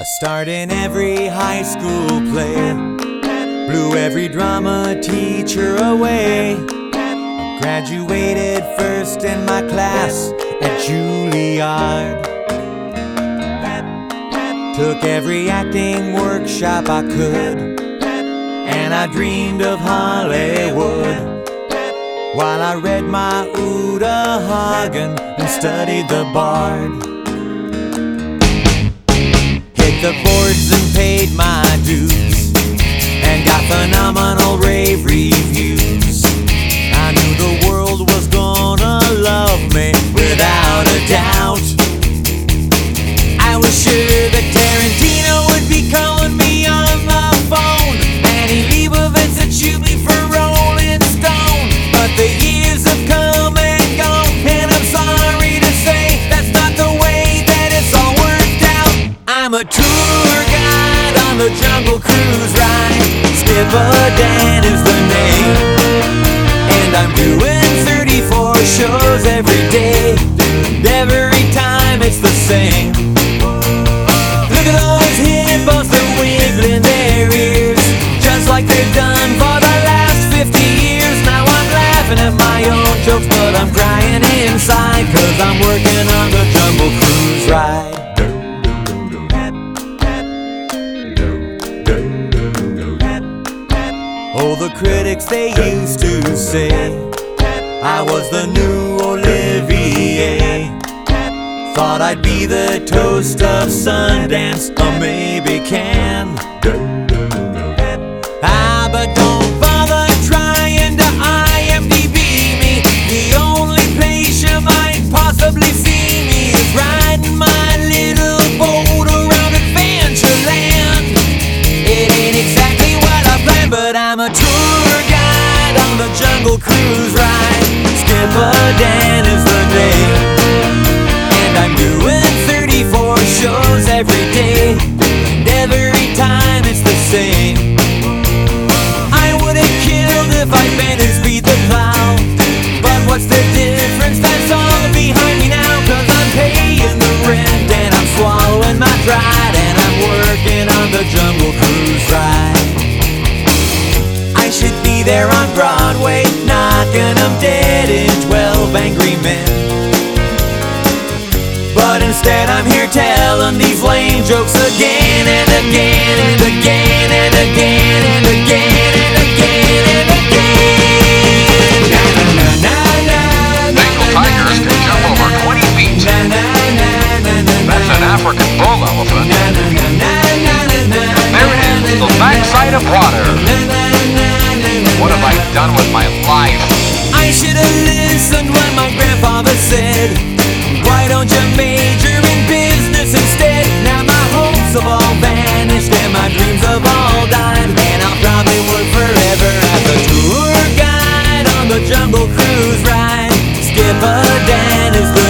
Starred in every high school play, blew every drama teacher away. I graduated first in my class at Juilliard. Took every acting workshop I could, and I dreamed of Hollywood, while I read my Uta Hagen and studied the Bard. Hit the boards and paid my dues, and got phenomenal rave reviews. I knew the world was gonna love me without a doubt. I was sure that Tarantino would be calling me on the phone, Annie Leibovitz would shoot me for Rolling Stone. But the years have come and gone, and I'm sorry to say that's not the way that it's all worked out. I'm a tour guide on the Jungle Cruise ride. Skipper Dan is the name, and I'm doing 34 shows every day. And every time it's the same. Look at those hippos, they're wiggling their ears, just like they're done for the last 50 years. Now I'm laughing at my own jokes, but I'm crying inside, 'cause I'm working on the Jungle Cruise ride. Oh, the critics, they used to say I was the new Olivier. Thought I'd be the toast of Sundance, or maybe Cannes. But don't bother trying to IMDb me. The only place you might possibly see me is riding my little boat around Adventureland. It ain't exactly what I planned, but I'm a tour guide on the Jungle Cruise ride. Skipper Dan is the name, and I'm doing 34 shows every day. And every time it's the same. I would've killed if I'd been to speed the plow, but what's the difference? That's all behind me now, 'cause I'm paying the rent, and I'm swallowing my pride, and I'm working on the Jungle Cruise ride. I should be there on Broadway, knocking them dead in 12 Angry Men. But instead I'm here telling these lame jokes again and again and again and again and again and again and again. Bengal tigers can jump over 20 feet. That's an African bull elephant. There it is, the backside of water. What have I done with my life? I should have listened when my grandfather said, why don't you major in business instead? Now my hopes have all vanished and my dreams have all died, and I'll probably work forever as a tour guide on the Jungle Cruise ride. Skipper Dan is the